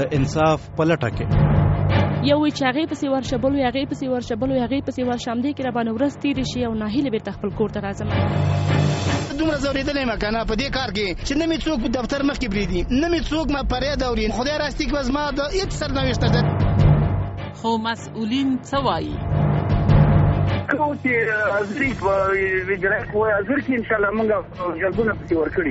انصاف په لټه کې. یو وی چې هغې پسې ورشه، بل وی هغې پسې ورشه، بل وی هغې پسې ورشه، همدې کې راباندې ورځ تېرې شي او ناهیلې بېرته خپل کور ته راځم. دومره ځورېدلی یم که نه په دې کار کې چې نه مې څوک دفتر مخکې پرېږدي، نه مې څوک فریاد اوري. خدای راستي که زما د هېڅ سرنوشته ده. خو مسؤلین څه وایي؟ کوم چې حاضري په اجرایه کوی حاضر کړي انشاءالله موږ جلبونه پسې ورکړي.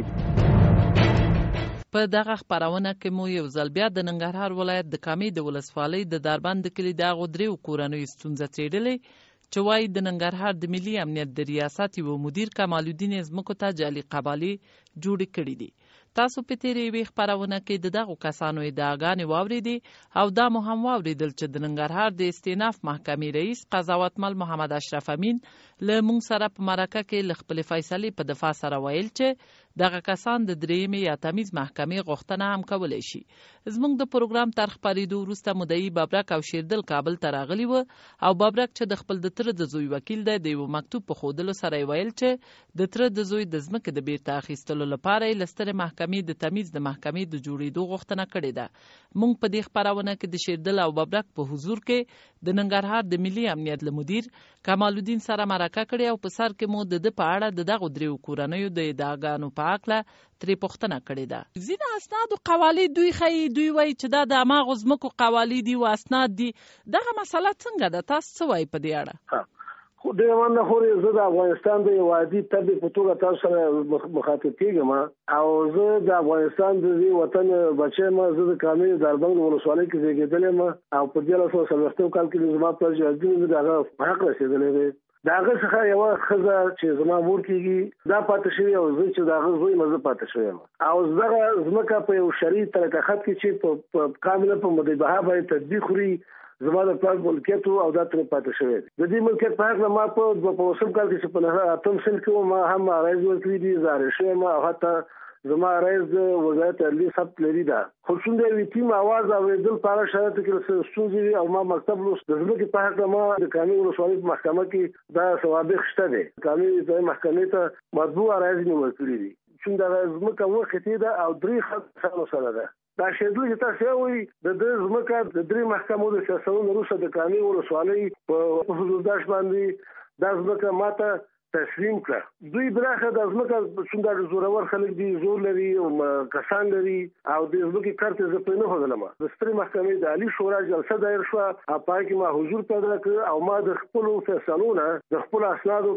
په دغه خپرونه کې مو یو ځل بیا د ننګرهار ولایت د کامې د ولسوالۍ د داربند کلي د هغو دریو کورنیو ستونزه څېړلې چې وایي د ننګرهار د ملي امنیت د ریاست یو مدیر کمال الدین ځمکو ته جعلي قبالې جوړې کړي دي. تاسو په تېرې یوې خپرونه کې د دغو کسانو ادعاګانې واورېدې او دا مو هم واورېدل چې د ننګرهار د استیناف محکمې رئیس قضاوتمل محمد اشرف امین له موږ سره په مرکه کې له خپلې فیصلې په دفاع سره ویل چې دغه کسان د درېیمې یا تمیز محکمې غوښتنه هم کولی شي. زموږ د پروګرام تر خپرېدو وروسته مدعي ببرک او شیردل کابل ته راغلي وو او ببرک چې د خپل د تره د زوی وکیل دی د یو مکتوب په ښودلو سره یې ویل چې د تره د زوی د ځمکې د بیرته اخیستلو لپاره یې له سترې محکمې د تمیز د محکمې د جوړېدو غوښتنه کړې ده. موږ په دې خپرونه کې د شیردل او ببرک په حضور کې د ننګرهار د ملي امنیت له مدیر کمال الدین سره مرکه کړې او په سر کې مو د په اړه د دغو دریو کورنیو د ادعاګانو په هکله ترې پوښتنه کړې ده. ځینې اسنادو قوالې دوی ښیي، دوی وایي چې دا د هماغو ځمکو قوالې دي او اسناد دي. دغه مسله څنګه ده؟ تاسو څه وایي په دې اړه؟ خو ډېر مننه خورې زه د افغانستان د یو عادي تبع په توګه تاسو سره مخاطب کېږم او زه د افغانستان د دې وطن بچی یم. زه د کامې د داربند ولسوالۍ کې زېږېدلی یم او په 1940 کال کې زما پلار جلالدین مې د هغه په حق رسېدلی دی. د هغه څخه یوه ښځه چې زما مور کېږي دا پاتې شوې او زه چې د هغه زوی یم زه پاتې شوی یم او دغه ځمکه په یو شرعي طریقه خط کې چې په کامله په مدعیبها باندې تطبیق خوري زما د پلار ملکیت او دا ترې پاتې شوی دی. د دې ملکیت په هکله ما په 2008 کال کې چې په 9 کې ما هم عرایض ورکړي دي، زه شوی یم او حتی زما عرایض د وزارت عدلیې ثبت لري ده. خو څومره یو ټیم اواز اورېدل په هغه شرایطو کې ستونزې او ما مکتب لوست د ځمکې په هکله ما د کامې ولسوالۍ په محکمه کې دا سوابق شته دی. کامې محکمې ته مطبوع عرایض مې ورکړي دي چې دغه ځمکه وختې ده او 3 خلکو سره ده. دا شیدل چې تاسو وایي د دې ځمکه د 3 محکمو د فیصلو وروسته د کامې ولسوالۍ په حدودداشت باندې دا ځمکه ماته تسلیم کړه. دوی براخه د ځمکه څنګه زورور خلک دي، زور لري او کسان لري او د ځمکې کارت زه په نه هغلم. د ستري محکمې د عالی شورا جلسه دایر شو او پای کې ما حضور پیدا کړ او ما د خپل فیصلونه د خپل اسناد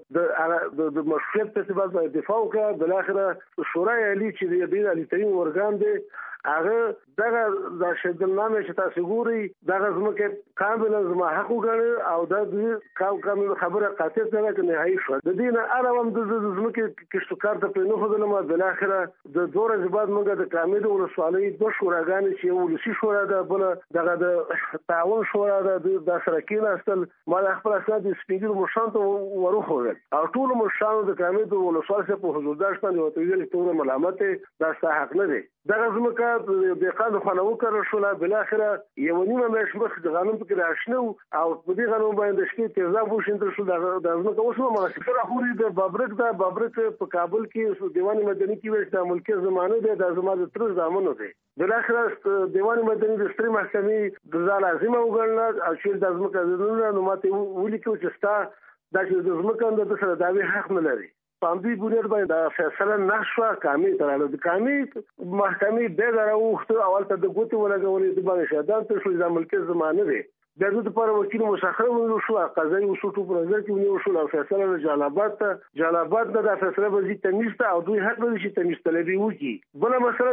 په د مشروعیت په اعتبار دفاع وکړه. بل اخره شورا عالی چې د دې عالی ترين ورګان دی هغه دغه د شیدلنامه چې تاسو ګوري دغه ځمکه کامل زما حق وګڼي او د کامل خبره قاطع نه کوي هي شو. د دې نه علاوه د ځمکې کشتکار ته په نو خدلم بل اخره د دوره زباد موږ د کامل ولسوالۍ د شوراګان چې ولسی شورا ده بل دغه د تعاون شورا ده د سره کې اصل ما خپل اسناد سپیډر مشانت وروخول او ټول مشان د کامل ولسوالۍ په حضورداش باندې وته ویل ټول ملامت دا حق نه دی. دغه ځمکه د قانون خلو وکړ شو لا بل اخره یو نیمه مېش مخ د قانون په راشنو او په دې قانون باندې شکی تیزاب وشندل شو. د ځمکه اوسمه مغسره خوري د بابرک په کابل کې دیوان مدني کې وشت د ملکي زمانه ده د زماده تر زمانو ده. بل اخره دیوان مدني د ستري محکمې د ځا لازمه وګڼل او چې د ځمکه نو ماته ولیکو چې ستا د ځمکه د سره داوی حق نه لري. پاندوی بنیاد باندې دا فیصله نشوه. کامې تراله د کامې محکمې به دراوخته اول ته د ګوتې ولګولې د باندې شهادت ته شو د ملکي زمانه دی. د دې لپاره وکیل مسخره ونیو شو قضایي اصول په نظر کې ونیو شو او فیصله جلالاباد د فیصله به تمیز ته او دوی حق لري چې تمیز طلبي وکړي. بل مسله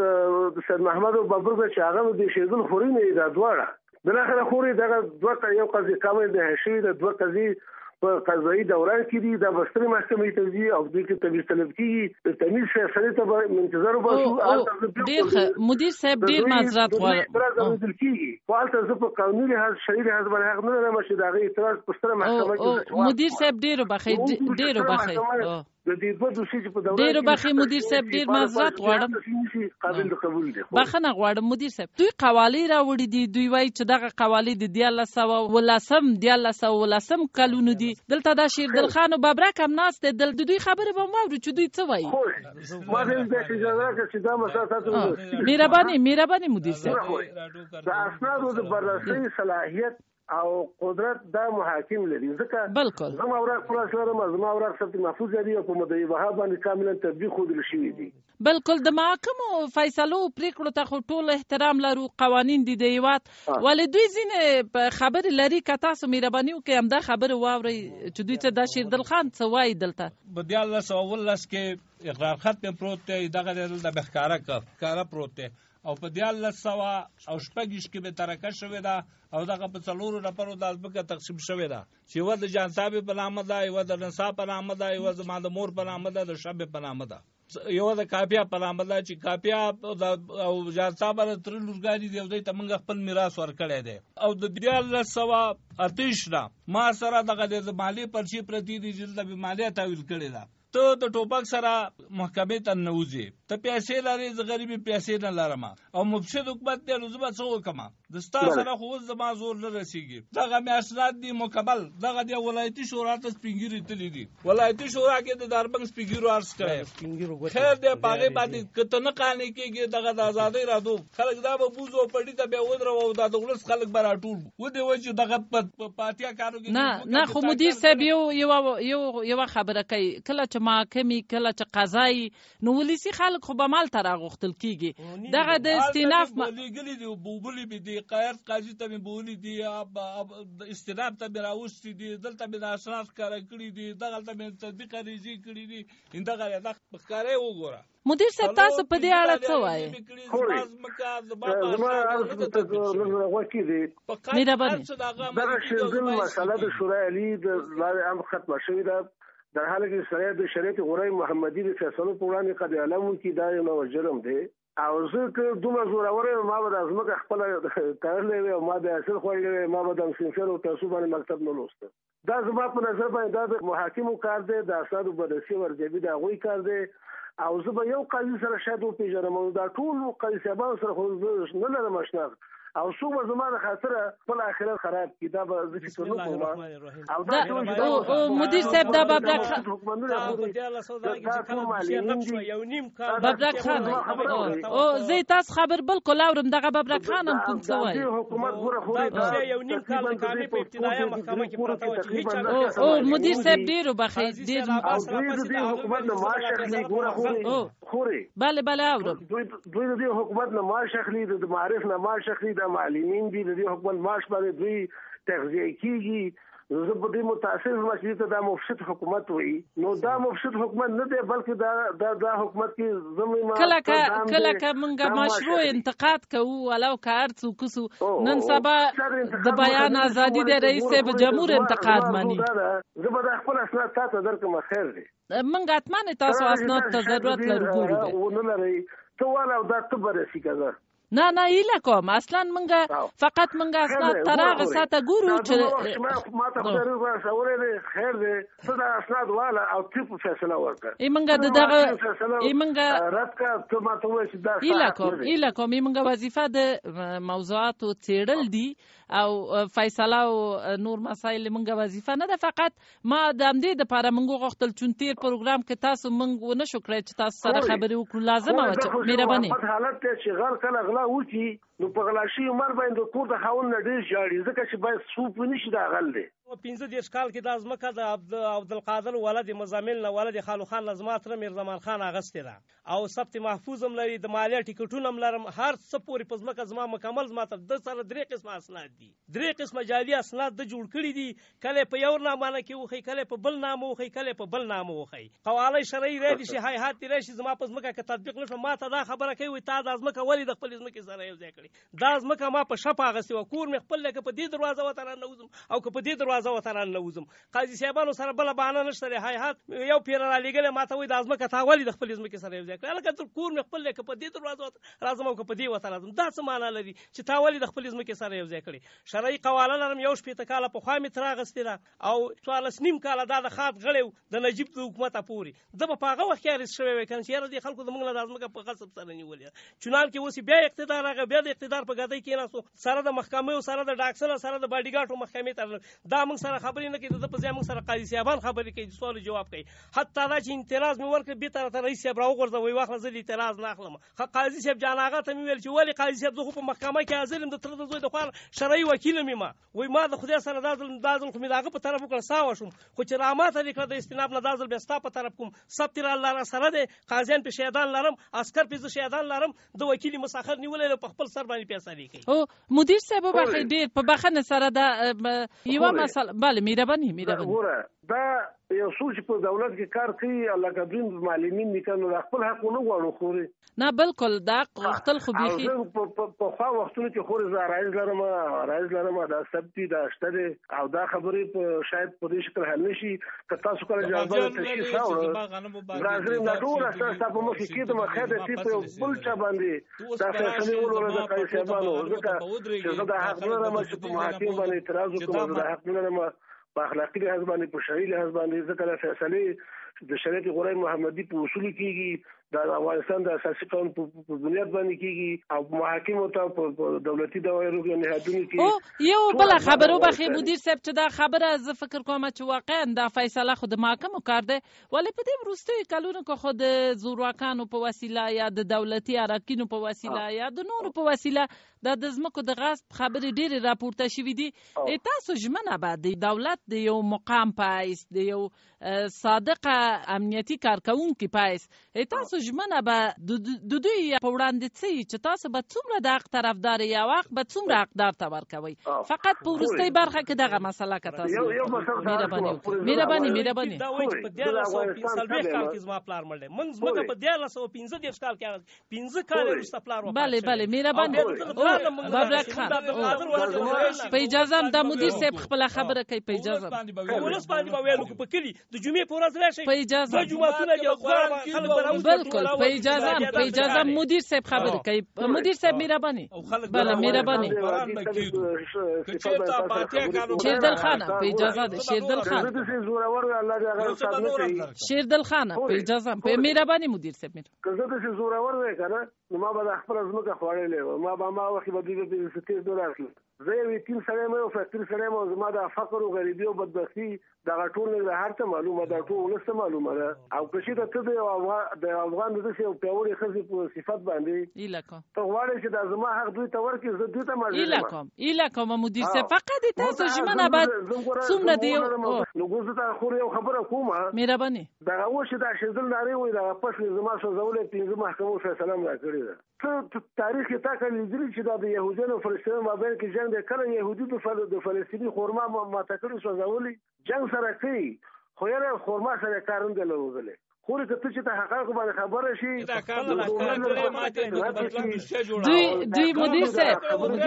د سید محمد او بابر چې هغه د شیدل خوري نه دا دواړه بل اخر خوري دغه دوه یو قضیه کامل د هشي د دوه قضیه په قضایي دوران کې دي د بستري محکمې ته دي او د کې تمیز طلب کیږي د تمیز فیصله ته انتظار وباسو. ډیر مدیر صاحب ډیر معذرت غواړم فالته زه په قانوني لحاظ شرعي لحاظ باندې حق نه لرم چې دا غي اعتراض په ستره محکمه کې مدیر صاحب ډیر بخیر د دې په دوسي چې په دوران ډېر بخي مدیر صاحب ډېر معذرت غواړم قابل د قبول دي بخښنه غواړم مدیر صاحب دوی قوالې راوړي دي دوی وایي چې دغه قوالې د 1910 کلونو دي دلته دا شیردل خان او ببرک هم ناست دي د دوی خبرې به واورو چې دوی څه وایي ما دې د اجازه راکړه چې دا مسله تاسو مهرباني مدیر صاحب د اسنادو د بررسي صلاحیت او قدرت دا محاکم لري ځکه بالکل زما اوراق خلاص لرم زما اوراق ثبت محفوظ دي او په مدعي وهاب باندې کاملا تطبیق خودل شوی دي بالکل د محاکمو فیصلو پریکړو ته ټول احترام لرو قوانین دي د هیواد ولې دوی ځینې خبرې لري که تاسو مهرباني وکړئ همدا خبرې واورئ چې دوی څه دا شیردل خان څه وایي دلته په 1919 کې اقرار خط پروت دی دغه دلته بخکاره پروت دی او په 1926 کې به ترکه شوې ده او دغه په 4 نفرو د ازبکه تقسیم شوې ده چې یوه د جانصاب په نامه ده یوه د نصاب په نامه ده یوه زما د مور په نامه ده د شب په نامه ده یوه د کاپیا په نامه ده چې کاپیا او جانصاب تر لورګانی دی او دوی ته موږ خپل میراث ورکړی دی او د 1928 نه ما سره دغه د مالی پرچی پرتی دي چې د مالیه تحویل کړی ده ته د ټوپک سره محکمې ته نوځې ته پیسې لرې زه غریبې پیسې نه لرم او مفسد حکومت دی نو زه به څه وکړم د ستا سره خو اوس زما زور نه رسېږي دغه مې اسناد دي مکمل دغه د ولایتي شورا ته سپین ږیري تللي دي ولایتي شورا کې د داربنګ سپین ږیرو عرض کړی خیر دی په هغې باندې که ته نه قانع کېږي دغه د ازادۍ رادو خلک دا به بوز او پټي ته بیا ودرو او دا د ولس خلک به راټول ودې وایي چې دغه په اتیا کارو کې نه خو مدیر صاحب یوه خبره کوي کله چې محاکمې کله چې قضایي نو ولسي خلک خو به مال ته راغوښتل کېږي دغه د استیناف لیږلي دي بوبلي مې دي قیرت قاضي ته مې بولي دي استیناف ته مې راوستي دي دلته مې د اسناد ښکاره کړي دي دغلته مې تطبیق ریزي کړي دي دغه ښکاری وګوره مدیر صاحب تاسو په دې اړه څه وایئ دغه شیردل مسله د شورای عالي د لارې هم ختمه شوې ده در حال کې سره د شریعت غورای محمدي د فیصلو په وړاندې قد علم کې دا یو نوی جرم دی او زه که دومره زورور یم ما به د ځمکه خپله تړلی وی او ما به حاصل خوړلی وی ما به د صنفر او تعصب باندې مکتب نه لوسته دا زما په نظر باندې دا د محاکمو کار دی د اسنادو بررسي ورجبي د هغوی کار دی او زه به یو قاضي سره شاید وپېژنم او دا ټول قاضي صاحبانو سره خو زه نه لرم اشنا او څوک به زما د خاطره خپل آخرت خراب کړي دا به زه چې کوم او مدیر صاحب دا ببرک خان او زه تاسو خبر بالکل اورم دغه ببرک خان هم کوم څه وایي حکومت ګوره خوري یو نیم کال د کامې په ابتدایي محکمه کې پراته و چې او مدیر صاحب ډېر وبخښئ ډېر د حکومت نه معاش اخلي ګوره خوري بله اورم دوی د دې حکومت نه معاش اخلي د معارف نه معاش اخلي د معلمین دي د دې حکومت معاش باندې دوی تغذیه کیږي زه په دې متاثر یم چې ته دا مفسد حکومت وایي نو دا مفسد حکومت نه دی بلکې دا حکومت کې زموږ کله که موږ مشروع انتقاد کوو ولو که هر څوک وسو نن سبا د بیان ازادي د رئیس صاحب جمهور انتقاد مني زه به دا خپل اسناد تا ته درکړم خیر دی موږ حتما تاسو اسناد ته ضرورت لرو ګورو ونه لرئ ته والا دا ته بررسي کوه نه هیله کوم اصلا منګه فقط منګه اسناد تراغه ساته ګورو چې ما ته خبره راوړې خیر دې صدا اسناد والا او ټیپ فیصله ورکړه ایمنګه دغه ایمنګه رات کا ته ما ته وایي چې دا هیله کوم ایمنګه وظیفه د موضوعاتو څېړل دي او فیصله او نور مسایل منګه وظیفه نه ده فقط ما د همدې دپاره منګو غوښتل چون تیر پروګرام کې تاسو منګ ونه شو کړی چې تاسو سره خبرې وکړو لازمه وه چې مهرباني حالت دی چې غل کله غلا وکړي نو په غلا شوي عمر باندې کور د خاوند نه ډېر ژاړي ځکه چې باید څوک ونه شي دا غل دی 15 کال کې دا ځمکه د عبدالقادر ولد مزامل نه ولد خالو خان لازما تر میرزمان خان اغستې ده او ثبت محفوظ هم لري د مالیه ټیکټونه هم لرم هر څه پورې په ځمکه زما مکمل زما ته د سره درې قسمه اسناد دي درې قسمه جعلي اسناد د جوړ کړي دي کله په یو نامه کې وخی کله په بل نامه وخی کله په بل نامه وخی قواله شرعي ردی شي هيئات دی راشي زما په ځمکه کې تطبیق نشو ما ته دا خبره کوي تا د ځمکه ولې د خپل ځمکه سره یو ځای کړي دا ځمکه ما په شپه اغستې و کور مې خپل لکه په دې دروازه وته نه نوزم او که په دې دروازه وته راننوځم. قاضي صاحبانو سره بله بهانه نشته دی، هیهات یو پیره رالیږلی ما ته وایي دا ځمکه تا ولې د خپلې ځمکې سره یو ځای کړې؟ هلکه کور مې خپل دی، که په دې دروازه راځم او که په دې وته راځم، دا څه معنا لري چې تا ولې د خپلې ځمکې سره یو ځای کړې؟ شرعي قواله لرم، یو 14 کاله پخوا مې تر اخیستې ده او 14.5 کاله دا د خاط غړی و د نجیب د حکومته پورې. ده به په هغه وخت کې اریست شوی وی که نه چې یاره دې خلکو زموږ نه دا ځمکه په غصب سره نیولې ده. چونانکې اوس بیا اقتدار راغی، بیا د اقتدار په ګدۍ کېناستو، سره د محکمې سره د ډاکسن سره د باډیګارډو محکمې ته دا موږ سره خبرې نه کوي، د ده په ځای موږ سره قاضي صاحبان خبرې کوي، د سوال جواب کوي. حتی دا چې اعتراض مې ورکړ بېرته راته رئیس صاحب راوغورځه، وایي واخله زه د اعتراض نه اخلم. قاضي صاحب جان آغا ته مې ویل چې ولې قاضي صاحب زه خو په محکمه کې حاضر یم، د تره د زوی د خوا شرعي وکیل یم. وایي ما د خدای سره دا ځل خو مې د هغه په طرف وکړه ساوه شوم، خو چې را ماته دې کړه د استناب نه دا ځل بیا ستا په طرف کوم. ثبت را الله را سره دی، قاضیان پې شهیدان لرم، عسکر پې زه شهیدان لرم، د وکیل مساخر نیولی دی، په خپل سر باندې فیصلې کوي. او مدیر صاحب وبخښئ ډېر په بخښنه سره دا یوه مسله بله مهرباني دا یو څوک چې په دولت کې کار کوي لکه دوی معلمین دي که نو د خپل حق ونه غواړو خورې نه بلکل دا غوښتل خو بیخي پخوا وختونو کې خورې زه عرایض لرم دا ثبتي دا شته دی او دا خبرې شاید په دې شکل حل نه شي که تاسو کله جواب تشخیص راوړه راځئ دا ټول ستا په مخ کې کېدم خیر دی چې په یو بل چا باندې دا فیصلې ولوله د قاضي صاحبانو ځکه چې زه دا حق نه لرم چې په محاکم باندې اعتراض وکړم، زه دا حق نه لرم په اخلاقي لحاظ باندې په شرعي لحاظ باندې ځکه دا فیصلې د شریعت غوره محمدي په اصولو کېږي، د افغانستان د اساسي قانون په بنیاد باندې کېږي او محاکمو ته په دولتي دوایرو کې نهادونو کې. یو بله خبره وبخښئ مدیر صاحب چې دا خبره زه فکر کوم چې واقعا دا فیصله خو د محاکمو کار دی، ولې په دې وروستیو کلونو کې خو د زورواکانو په وسیله یا د دولتي اراکینو په وسیله یا د نورو په وسیله دا د ځمکو د غصب خبرې ډېرې راپورته شوي دي. تاسو ژمنه به د دولت د یو مقام په حیث د یو صادقه امنیتي کارکوونکي په حیث تاسو ژمنه به د دوی په وړاندې څه وي چې تاسو به څومره د حق طرفدار یې او حق به څومره حقدار ته ورکوئ؟ فقط په وروستۍ برخه کې دغه مسله که تاسو مهرباني دا وایي چې په 1440 کال کې زما پلار مړ دی، موږ ځمکه په 1415 کال کې 15 کال وروسته پلار وفات بله مهرباني بابرک خان په اجازه دا مدیر صاحب خپله خبره کوي په اجازه ولس باندې به ویلو په کلي د جمعې په ورځ راشئ په اجازه جوماتونه دي بالکل په اجازه مدیر صاحب خبره کوي مدیر صاحب مهرباني بله مهرباني شیردل خان په اجازه ده شیردل خان په اجازه په مهرباني مدیر صاحب که زه داسې زورور وی که نه نو ما به د خپله ځمکه خوړلې وه، ما وخت به دوی د ستېز نه راتلل. زه یو یتیم سړی یم، یو فقیر سړی یم او زما د فقر او غریبي او بدبختي دغه ټول د هر څه معلومه ده، ټول ولس ته معلومه ده. او که چېرته ته د افغان د داسې یو پیاوړې ښځې په صفت باندې ته غواړې چې دا زما حق دوی ته ورکړي، زه دوی ته ایله کوم مدیر صاحب فقط تاسو ژمنه باید څومره دی نو ګوز ته خو یو خبره کوم مهرباني دغه اوس چې دا شیدل نارې وایي دغه پس زما سوځولې 15 محکمو فیصله مې راکړې ده. ته تاریخ کې تا کله لیدلي چې دا د یهودیانو او فلسطینیانو مابین کې جنګ دی، کله یهودي د فلسطیني خورما ماته کړې سوځولي جنګ سره کوي، خو یاره خورما سره کار نه دی لرغلی. خوري که ته چې ته حقایقو باندې خبره شي دوی مدیر صاحب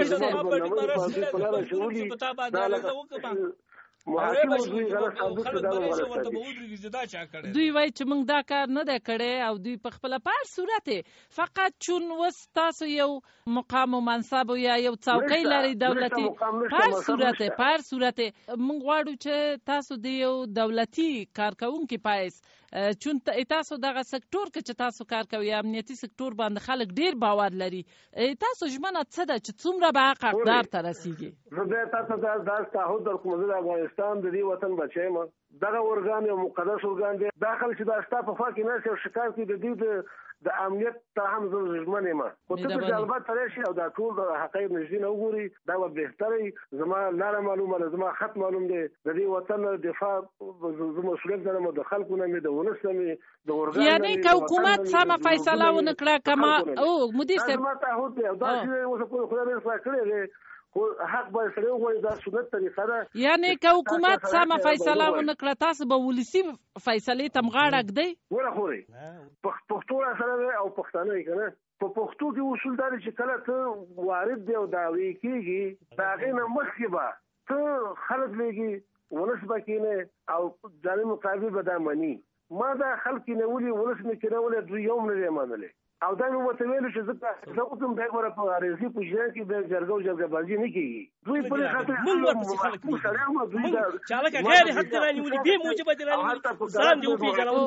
دوی وایي چې موږ دا کار نه دی کړی او دوی په خپله په هر صورت فقط چون اوس تاسو یو مقام و منصب یا یو څوکۍ لرئ دولتي په هر صورت موږ غواړو چې تاسو د یو دولتي کارکوونکي په حیث چون تاسو دغه سکتور کې چې تاسو کار کوي امنیتي سکتور باندې خلک ډیر باور لري، تاسو ژمنه څه ده چې څومره به حق حقدار ته رسیږي؟ زه تاسو ته دا تعهد درکوم، زه د افغانستان د دې وطن بچی یم، دغه ارګان یو مقدس ارګان دی، دا خلک چې دا ستا په خوا کې ناست او شکار کوي د دوی د امنیت ته هم زه ژمن یم. خو ته چې البته تری شي او دا ټول د حقایق نږدې نه وګوري دا به بهتره وي. زما لاره معلومه ده، زما خط معلوم دی، د دې وطن دفاع زه مسؤلیت لرم، د خلکو نه مې د ولس نه مې د ارګان یعنې که حکومت سمه فیصله ونه کړه کما او مدیر صاحب زما تعهد دی او دا چې اوس په خدای دې کړی دی حق به سره وغواړي، دا سنت طریقه ده. یعنې که حکومت سمه فیصله ونه کړه تاسو به ولسي فیصلې ته مغاړه ږدئ؟ ورخورئ پښتو سره او پښتانه یې که نه په پښتو کې اصول دا دی چې کله ته وارد دی او دعوې کېږي د هغې نه مخکې به ته خلک لېږي ولس بکینه او ځاني مقابل به دا مني ما دا خلک نیولي ولس مې کېنولې دوی یو نه دی منلې او دا مې ورته ویل چې زه اوسم دا ګوره په عارضي پوجا کې د جرګه بازي نه کیږي دوی په خاطر موږ ورته خلک موږ چالک غیر حق رانیولي به موجب دي رانیولي ځان دی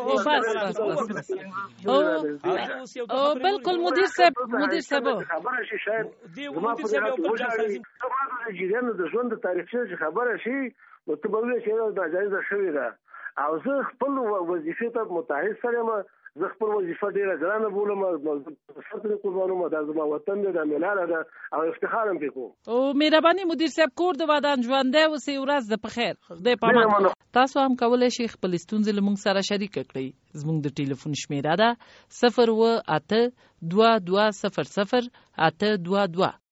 بس او بالکل مدیر صاحب خبره شي شاید دی مدیر صاحب په ځای جریان د ژوند تاریخي خبره شي نو ته به وایې چې دا جایزه شوې ده او زه خپل وظیفې ته متحد سره ما زه خپل وظیفه ډیره ګرانه بولم سرته قربانوم دا زما وطن دی دا ملال ده او افتخار هم پې کوم او مهرباني مدیر صاحب کور د ودان ژوندی اوسئ ورځ د په خیر خدای پامان تاسو هم کولی شئ خپل ستونزې له موږ سره شریکه کړئ زموږ د ټلیفون شمیره ده 0 و 8 22 00 822